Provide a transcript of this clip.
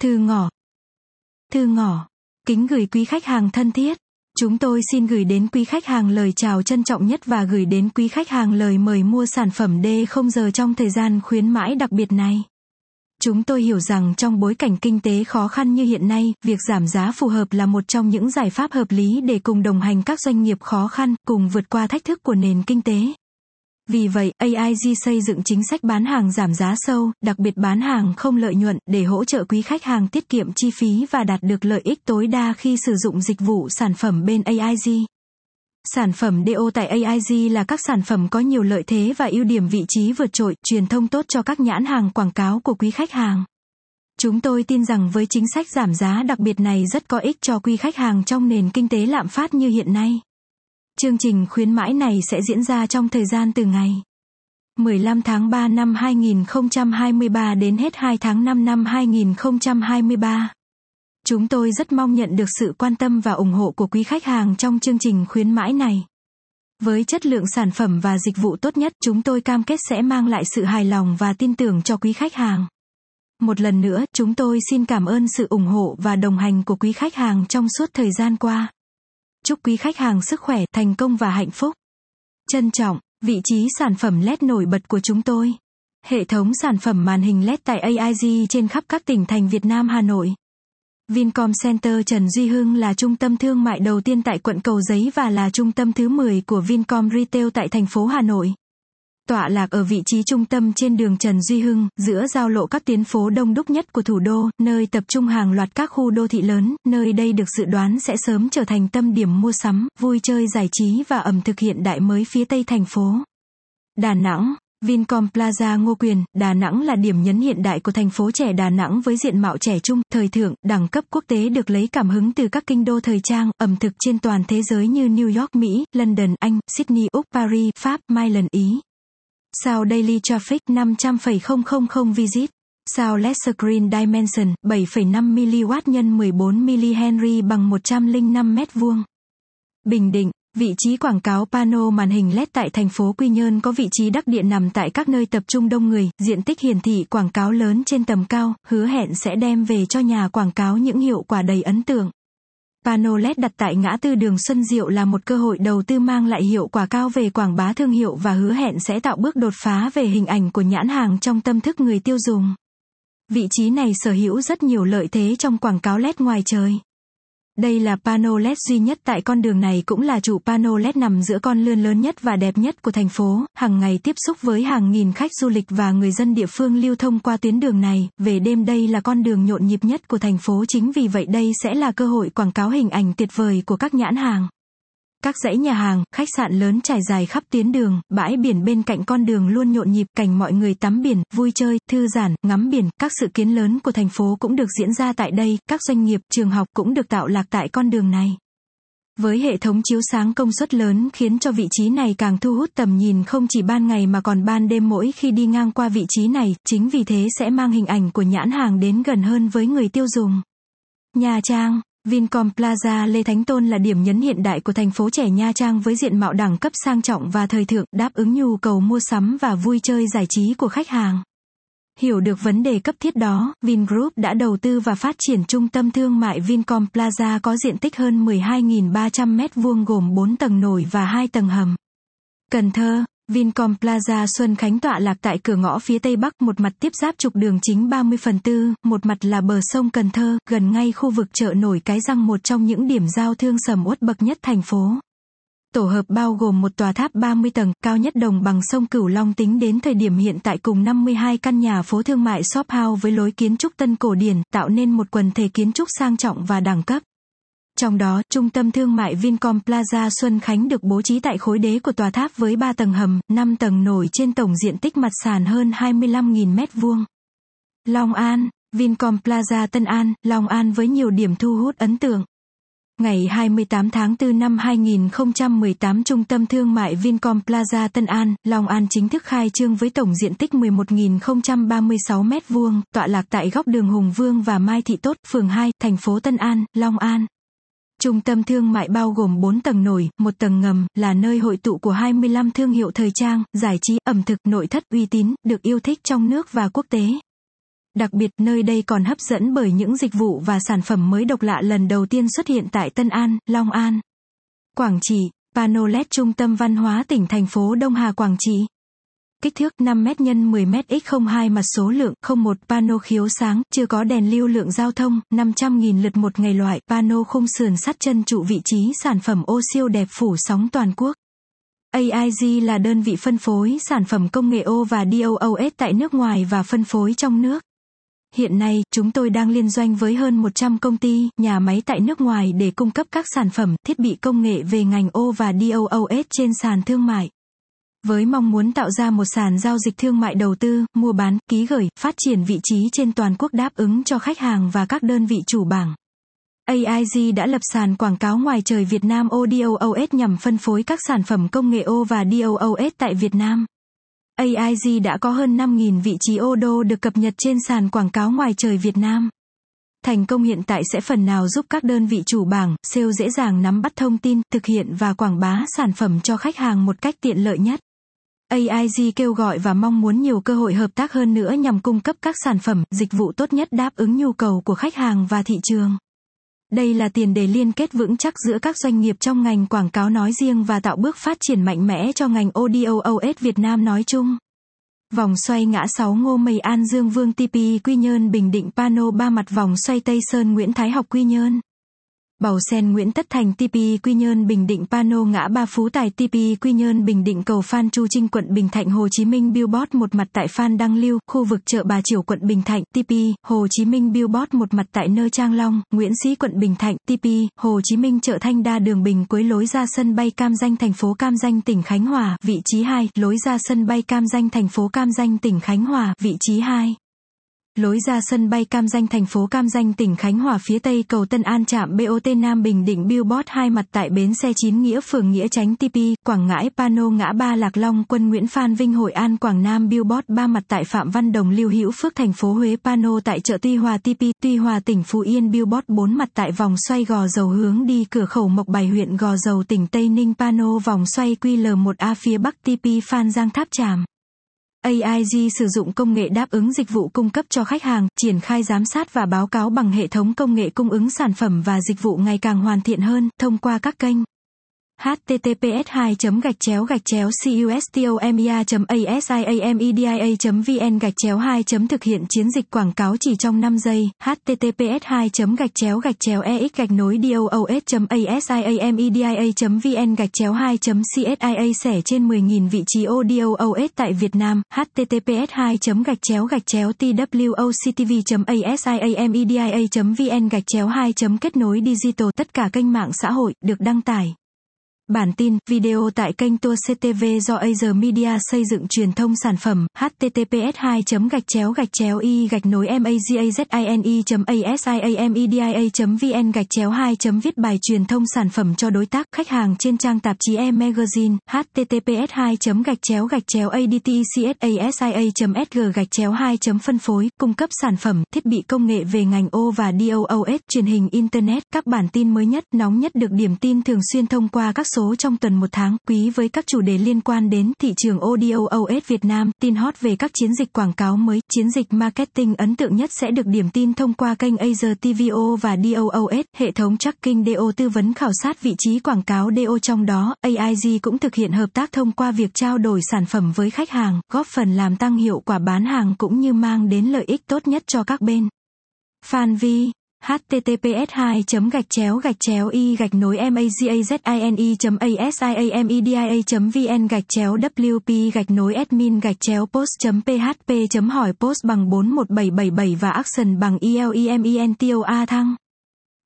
Thư ngỏ. Thư ngỏ. Kính gửi quý khách hàng thân thiết. Chúng tôi xin gửi đến quý khách hàng lời chào trân trọng nhất và gửi đến quý khách hàng lời mời mua sản phẩm D0 giờ trong thời gian khuyến mãi đặc biệt này. Chúng tôi hiểu rằng trong bối cảnh kinh tế khó khăn như hiện nay, việc giảm giá phù hợp là một trong những giải pháp hợp lý để cùng đồng hành các doanh nghiệp khó khăn, cùng vượt qua thách thức của nền kinh tế. Vì vậy, AIG xây dựng chính sách bán hàng giảm giá sâu, đặc biệt bán hàng không lợi nhuận, để hỗ trợ quý khách hàng tiết kiệm chi phí và đạt được lợi ích tối đa khi sử dụng dịch vụ sản phẩm bên AIG. Sản phẩm DO tại AIG là các sản phẩm có nhiều lợi thế và ưu điểm vị trí vượt trội, truyền thông tốt cho các nhãn hàng quảng cáo của quý khách hàng. Chúng tôi tin rằng với chính sách giảm giá đặc biệt này rất có ích cho quý khách hàng trong nền kinh tế lạm phát như hiện nay. Chương trình khuyến mãi này sẽ diễn ra trong thời gian từ ngày 15 tháng 3 năm 2023 đến hết 2 tháng 5 năm 2023. Chúng tôi rất mong nhận được sự quan tâm và ủng hộ của quý khách hàng trong chương trình khuyến mãi này. Với chất lượng sản phẩm và dịch vụ tốt nhất, chúng tôi cam kết sẽ mang lại sự hài lòng và tin tưởng cho quý khách hàng. Một lần nữa, chúng tôi xin cảm ơn sự ủng hộ và đồng hành của quý khách hàng trong suốt thời gian qua. Chúc quý khách hàng sức khỏe, thành công và hạnh phúc. Trân trọng, vị trí sản phẩm LED nổi bật của chúng tôi. Hệ thống sản phẩm màn hình LED tại AIG trên khắp các tỉnh thành Việt Nam, Hà Nội. Vincom Center Trần Duy Hưng là trung tâm thương mại đầu tiên tại quận Cầu Giấy và là trung tâm thứ 10 của Vincom Retail tại thành phố Hà Nội. Tọa lạc ở vị trí trung tâm trên đường Trần Duy Hưng, giữa giao lộ các tuyến phố đông đúc nhất của thủ đô, nơi tập trung hàng loạt các khu đô thị lớn, nơi đây được dự đoán sẽ sớm trở thành tâm điểm mua sắm, vui chơi giải trí và ẩm thực hiện đại mới phía tây thành phố. Đà Nẵng. Vincom Plaza Ngô Quyền, Đà Nẵng là điểm nhấn hiện đại của thành phố trẻ Đà Nẵng với diện mạo trẻ trung, thời thượng, đẳng cấp quốc tế được lấy cảm hứng từ các kinh đô thời trang, ẩm thực trên toàn thế giới như New York, Mỹ, London, Anh, Sydney, Úc, Paris, Pháp, Milan, Ý. Sao Daily Traffic 500,000 visit. Sao Lesser Green Dimension 7,5 mW x 14 mH bằng 105 m². Bình Định. Vị trí quảng cáo pano màn hình LED tại thành phố Quy Nhơn có vị trí đắc địa nằm tại các nơi tập trung đông người, diện tích hiển thị quảng cáo lớn trên tầm cao, hứa hẹn sẽ đem về cho nhà quảng cáo những hiệu quả đầy ấn tượng. Pano LED đặt tại ngã tư đường Xuân Diệu là một cơ hội đầu tư mang lại hiệu quả cao về quảng bá thương hiệu và hứa hẹn sẽ tạo bước đột phá về hình ảnh của nhãn hàng trong tâm thức người tiêu dùng. Vị trí này sở hữu rất nhiều lợi thế trong quảng cáo LED ngoài trời. Đây là pano LED duy nhất tại con đường này, cũng là trụ pano LED nằm giữa con lươn lớn nhất và đẹp nhất của thành phố, hàng ngày tiếp xúc với hàng nghìn khách du lịch và người dân địa phương lưu thông qua tuyến đường này, về đêm đây là con đường nhộn nhịp nhất của thành phố, chính vì vậy đây sẽ là cơ hội quảng cáo hình ảnh tuyệt vời của các nhãn hàng. Các dãy nhà hàng, khách sạn lớn trải dài khắp tuyến đường, bãi biển bên cạnh con đường luôn nhộn nhịp, cảnh mọi người tắm biển, vui chơi, thư giãn, ngắm biển, các sự kiến lớn của thành phố cũng được diễn ra tại đây, các doanh nghiệp, trường học cũng được tạo lạc tại con đường này. Với hệ thống chiếu sáng công suất lớn khiến cho vị trí này càng thu hút tầm nhìn không chỉ ban ngày mà còn ban đêm mỗi khi đi ngang qua vị trí này, chính vì thế sẽ mang hình ảnh của nhãn hàng đến gần hơn với người tiêu dùng. Nha Trang. Vincom Plaza Lê Thánh Tôn là điểm nhấn hiện đại của thành phố trẻ Nha Trang với diện mạo đẳng cấp sang trọng và thời thượng, đáp ứng nhu cầu mua sắm và vui chơi giải trí của khách hàng. Hiểu được vấn đề cấp thiết đó, Vingroup đã đầu tư và phát triển trung tâm thương mại Vincom Plaza có diện tích hơn 12.300 m² gồm 4 tầng nổi và 2 tầng hầm. Cần Thơ. Vincom Plaza Xuân Khánh tọa lạc tại cửa ngõ phía tây bắc, một mặt tiếp giáp trục đường chính 30/4, một mặt là bờ sông Cần Thơ, gần ngay khu vực chợ nổi Cái Răng, một trong những điểm giao thương sầm uất bậc nhất thành phố. Tổ hợp bao gồm một tòa tháp 30 tầng, cao nhất đồng bằng sông Cửu Long tính đến thời điểm hiện tại, cùng 52 căn nhà phố thương mại shop house với lối kiến trúc tân cổ điển, tạo nên một quần thể kiến trúc sang trọng và đẳng cấp. Trong đó, trung tâm thương mại Vincom Plaza Xuân Khánh được bố trí tại khối đế của tòa tháp với 3 tầng hầm, 5 tầng nổi trên tổng diện tích mặt sàn hơn 25.000 m². Long An. Vincom Plaza Tân An, Long An với nhiều điểm thu hút ấn tượng. Ngày 28 tháng 4 năm 2018, trung tâm thương mại Vincom Plaza Tân An, Long An chính thức khai trương với tổng diện tích 11.036 m², tọa lạc tại góc đường Hùng Vương và Mai Thị Tốt, phường 2, thành phố Tân An, Long An. Trung tâm thương mại bao gồm 4 tầng nổi, 1 tầng ngầm, là nơi hội tụ của 25 thương hiệu thời trang, giải trí, ẩm thực, nội thất uy tín, được yêu thích trong nước và quốc tế. Đặc biệt, nơi đây còn hấp dẫn bởi những dịch vụ và sản phẩm mới độc lạ lần đầu tiên xuất hiện tại Tân An, Long An, Quảng Trị. Pano LED Trung tâm Văn hóa tỉnh thành phố Đông Hà, Quảng Trị. Kích thước 5m x 10m x 02 mặt số lượng 01 pano khiếu sáng, chưa có đèn lưu lượng giao thông, 500.000 lượt một ngày loại, pano khung sườn sắt chân trụ vị trí sản phẩm ô siêu đẹp phủ sóng toàn quốc. AIG là đơn vị phân phối sản phẩm công nghệ O và DOOS tại nước ngoài và phân phối trong nước. Hiện nay, chúng tôi đang liên doanh với hơn 100 công ty, nhà máy tại nước ngoài để cung cấp các sản phẩm, thiết bị công nghệ về ngành O và DOOS trên sàn thương mại. Với mong muốn tạo ra một sàn giao dịch thương mại đầu tư, mua bán, ký gửi, phát triển vị trí trên toàn quốc đáp ứng cho khách hàng và các đơn vị chủ bảng. AIG đã lập sàn quảng cáo ngoài trời Việt Nam ODOOS nhằm phân phối các sản phẩm công nghệ O và DOOS tại Việt Nam. AIG đã có hơn 5.000 vị trí ODO được cập nhật trên sàn quảng cáo ngoài trời Việt Nam. Thành công hiện tại sẽ phần nào giúp các đơn vị chủ bảng, sale dễ dàng nắm bắt thông tin, thực hiện và quảng bá sản phẩm cho khách hàng một cách tiện lợi nhất. AIG kêu gọi và mong muốn nhiều cơ hội hợp tác hơn nữa nhằm cung cấp các sản phẩm, dịch vụ tốt nhất đáp ứng nhu cầu của khách hàng và thị trường. Đây là tiền đề liên kết vững chắc giữa các doanh nghiệp trong ngành quảng cáo nói riêng và tạo bước phát triển mạnh mẽ cho ngành ODOOS Việt Nam nói chung. Vòng xoay ngã 6 Ngô Mây An Dương Vương TP Quy Nhơn Bình Định Pano 3 mặt vòng xoay Tây Sơn Nguyễn Thái Học Quy Nhơn. Bầu Sen Nguyễn Tất Thành TP Quy Nhơn Bình Định Pano ngã ba Phú Tài TP Quy Nhơn Bình Định cầu Phan Chu Trinh quận Bình Thạnh Hồ Chí Minh Billboard một mặt tại Phan Đăng Lưu, khu vực chợ Bà Chiểu quận Bình Thạnh TP Hồ Chí Minh Billboard một mặt tại Nơ Trang Long, Nguyễn Sĩ quận Bình Thạnh TP Hồ Chí Minh chợ Thanh Đa đường Bình Quế lối ra sân bay Cam Ranh thành phố Cam Ranh tỉnh Khánh Hòa, vị trí 2, lối ra sân bay Cam Ranh thành phố Cam Ranh tỉnh Khánh Hòa, vị trí 2. Lối ra sân bay Cam Ranh thành phố Cam Ranh tỉnh Khánh Hòa phía Tây cầu Tân An trạm BOT Nam Bình Định Billboard 2 mặt tại bến xe Chín Nghĩa phường Nghĩa Chánh TP Quảng Ngãi Pano ngã ba Lạc Long Quân Nguyễn Phan Vinh Hội An Quảng Nam Billboard 3 mặt tại Phạm Văn Đồng Lưu Hữu Phước thành phố Huế Pano tại chợ Tuy Hòa TP Tuy Hòa tỉnh Phú Yên Billboard 4 mặt tại vòng xoay Gò Dầu hướng đi cửa khẩu Mộc Bài huyện Gò Dầu tỉnh Tây Ninh Pano vòng xoay QL1A phía Bắc TP Phan Giang Tháp Chàm. AIG sử dụng công nghệ đáp ứng dịch vụ cung cấp cho khách hàng, triển khai giám sát và báo cáo bằng hệ thống công nghệ cung ứng sản phẩm và dịch vụ ngày càng hoàn thiện hơn, thông qua các kênh https://customia.asiamedia.vn/2 thực hiện chiến dịch quảng cáo chỉ trong 5 giây, https://doos.asiamedia.vn/2 CSIA sẻ trên 10.000 vị trí ODOOS tại Việt Nam, https://twoctv.asiamedia.vn/2 kết nối digital tất cả kênh mạng xã hội, được đăng tải. Bản tin, video tại kênh Tour CTV do Asia Media xây dựng truyền thông sản phẩm, https://i-magazine.asiamedia.vn/2 viết bài truyền thông sản phẩm cho đối tác, khách hàng trên trang tạp chí e-magazine, https://adtcsasia.sg/2 phân phối, cung cấp sản phẩm, thiết bị công nghệ về ngành O và DOOS, truyền hình Internet, các bản tin mới nhất, nóng nhất được điểm tin thường xuyên thông qua các số trong tuần một tháng, quý với các chủ đề liên quan đến thị trường ODOOS Việt Nam, tin hot về các chiến dịch quảng cáo mới, chiến dịch marketing ấn tượng nhất sẽ được điểm tin thông qua kênh Asia TVO và DOOS, hệ thống tracking DO tư vấn khảo sát vị trí quảng cáo DO trong đó, AIG cũng thực hiện hợp tác thông qua việc trao đổi sản phẩm với khách hàng, góp phần làm tăng hiệu quả bán hàng cũng như mang đến lợi ích tốt nhất cho các bên. Fan Vi https://i-magazine.asiamedia.vn/wp-admin-post.php hỏi post bằng 41777 và action bằng ELEMENTOA thăng